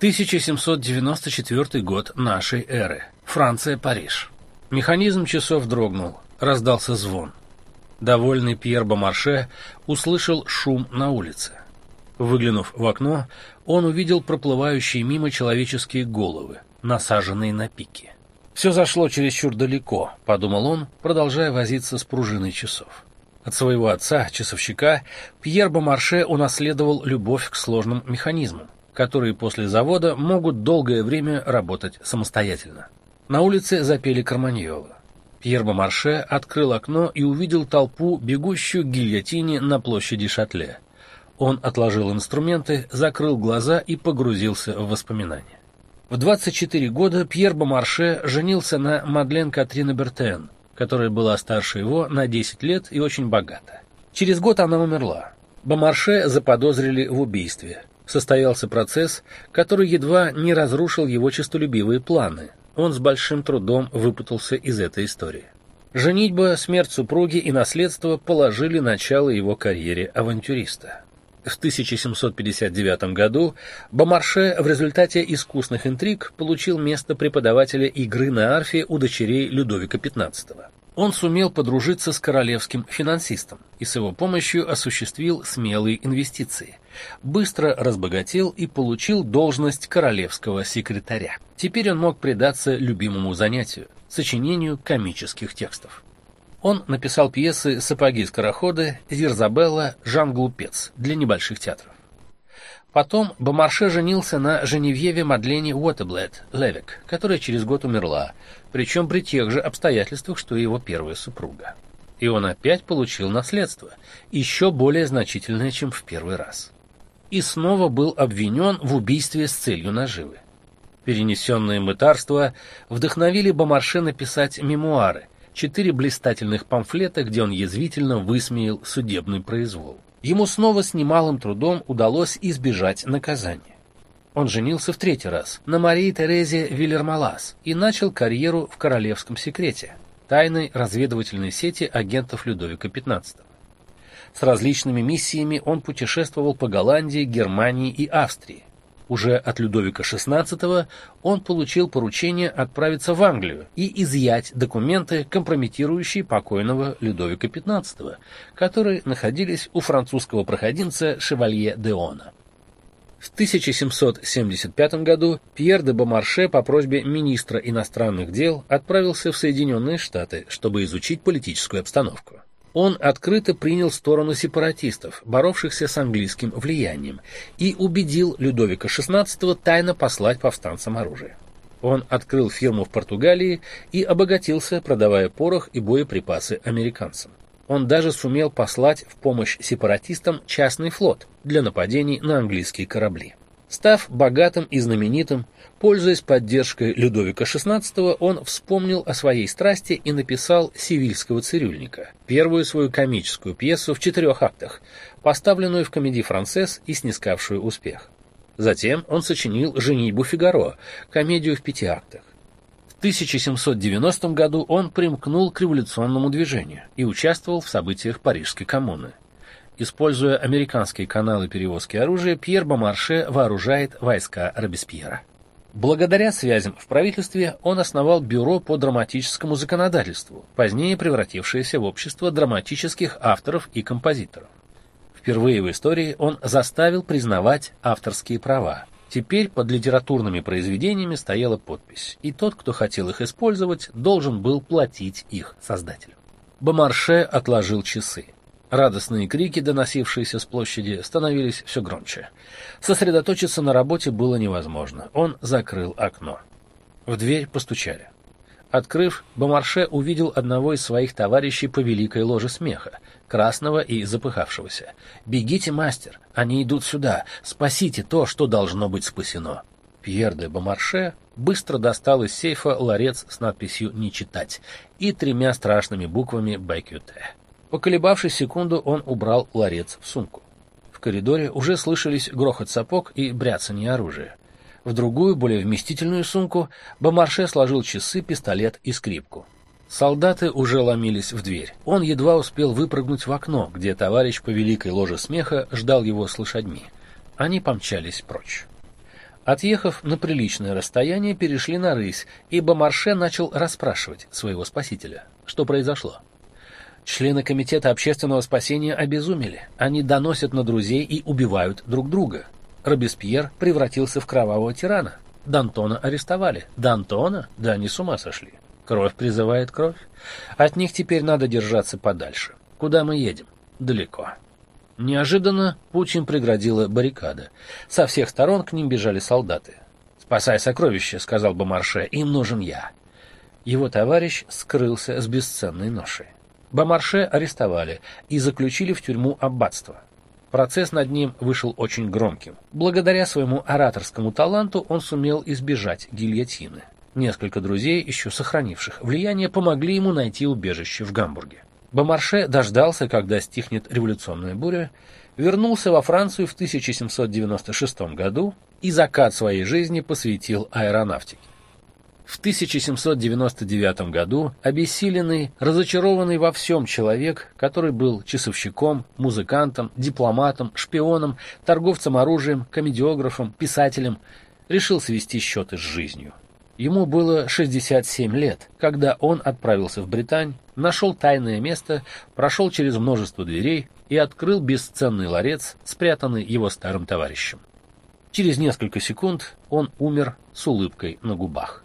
1794 год нашей эры. Франция, Париж. Механизм часов дрогнул, раздался звон. Довольный Пьер Бомарше услышал шум на улице. Выглянув в окно, он увидел проплывающие мимо человеческие головы, насаженные на пики. «Все зашло чересчур далеко», — подумал он, продолжая возиться с пружиной часов. От своего отца, часовщика, Пьер Бомарше унаследовал любовь к сложным механизмам, которые после завода могут долгое время работать самостоятельно. На улице запели Карманьолы. Пьер Бомарше открыл окно и увидел толпу, бегущую к гильотине на площади Шатле. Он отложил инструменты, закрыл глаза и погрузился в воспоминания. В 24 года Пьер Бомарше женился на Мадлен Катрин Бертен, которая была старше его на 10 лет и очень богата. Через год она умерла. Бомарше заподозрили в убийстве. Состоялся процесс, который едва не разрушил его честолюбивые планы. Он с большим трудом выпутался из этой истории. Женитьба, смерть супруги и наследство положили начало его карьере авантюриста. В 1759 году Бомарше в результате искусных интриг получил место преподавателя игры на арфе у дочерей Людовика XV. Он сумел подружиться с королевским финансистом и с его помощью осуществил смелые инвестиции. Быстро разбогател и получил должность королевского секретаря. Теперь он мог предаться любимому занятию – сочинению комических текстов. Он написал пьесы «Сапоги-скороходы», «Зирзабелла», «Жан-Глупец» для небольших театров. Потом Бомарше женился на Женевьеве Мадлене Уотерблет Левик, которая через год умерла, причем при тех же обстоятельствах, что и его первая супруга. И он опять получил наследство, еще более значительное, чем в первый раз. И снова был обвинен в убийстве с целью наживы. Перенесенные мытарства вдохновили Бомарше написать мемуары, 4 блистательных памфлета, где он язвительно высмеял судебный произвол. Ему снова с немалым трудом удалось избежать наказания. Он женился в 3-й раз на Марии Терезе Вильермалас и начал карьеру в королевском секрете, тайной разведывательной сети агентов Людовика XV. С различными миссиями он путешествовал по Голландии, Германии и Австрии. Уже от Людовика XVI он получил поручение отправиться в Англию и изъять документы, компрометирующие покойного Людовика XV, которые находились у французского проходимца Шевалье де Она. В 1775 году Пьер де Бомарше по просьбе министра иностранных дел отправился в Соединенные Штаты, чтобы изучить политическую обстановку. Он открыто принял сторону сепаратистов, боровшихся с английским влиянием, и убедил Людовика XVI тайно послать повстанцам оружие. Он открыл фирму в Португалии и обогатился, продавая порох и боеприпасы американцам. Он даже сумел послать в помощь сепаратистам частный флот для нападений на английские корабли. Став богатым и знаменитым, пользуясь поддержкой Людовика XVI, он вспомнил о своей страсти и написал «Севильского цирюльника», первую свою комическую пьесу в 4 актах, поставленную в Комедии-Франсез и снискавшую успех. Затем он сочинил «Женитьбу Фигаро», комедию в 5 актах. В 1790 году он примкнул к революционному движению и участвовал в событиях Парижской коммуны. Используя американские каналы перевозки оружия, Пьер Бомарше вооружает войска Робеспьера. Благодаря связям в правительстве он основал бюро по драматическому законодательству, позднее превратившееся в общество драматических авторов и композиторов. Впервые в истории он заставил признавать авторские права. Теперь под литературными произведениями стояла подпись, и тот, кто хотел их использовать, должен был платить их создателю. Бомарше отложил часы. Радостные крики, доносившиеся с площади, становились все громче. Сосредоточиться на работе было невозможно. Он закрыл окно. В дверь постучали. Открыв, Бомарше увидел одного из своих товарищей по великой ложе смеха, красного и запыхавшегося. «Бегите, мастер! Они идут сюда! Спасите то, что должно быть спасено!» Пьер де Бомарше быстро достал из сейфа ларец с надписью «Не читать» и 3 страшными буквами «Бекюте». Поколебавшись секунду, он убрал ларец в сумку. В коридоре уже слышались грохот сапог и бряцанье оружия. В другую, более вместительную сумку Бомарше сложил часы, пистолет и скрипку. Солдаты уже ломились в дверь. Он едва успел выпрыгнуть в окно, где товарищ по великой ложе смеха ждал его с лошадьми. Они помчались прочь. Отъехав на приличное расстояние, перешли на рысь, и Бомарше начал расспрашивать своего спасителя. Что произошло? Члены комитета общественного спасения обезумели. Они доносят на друзей и убивают друг друга. Робеспьер превратился в кровавого тирана. Д'Антона арестовали. Д'Антона? Да они с ума сошли. Кровь призывает кровь. От них теперь надо держаться подальше. Куда мы едем? Далеко. Неожиданно путь им преградила баррикада. Со всех сторон к ним бежали солдаты. «Спасай сокровища», — сказал Бомарше, — «им нужен я». Его товарищ скрылся с бесценной ношей. Бомарше арестовали и заключили в тюрьму аббатства. Процесс над ним вышел очень громким. Благодаря своему ораторскому таланту он сумел избежать гильотины. Несколько друзей, еще сохранивших влияние, помогли ему найти убежище в Гамбурге. Бомарше дождался, когда стихнет революционная буря, вернулся во Францию в 1796 году и закат своей жизни посвятил аэронавтике. В 1799 году обессиленный, разочарованный во всем человек, который был часовщиком, музыкантом, дипломатом, шпионом, торговцем оружием, комедиографом, писателем, решил свести счеты с жизнью. Ему было 67 лет, когда он отправился в Британь, нашел тайное место, прошел через множество дверей и открыл бесценный ларец, спрятанный его старым товарищем. Через несколько секунд он умер с улыбкой на губах.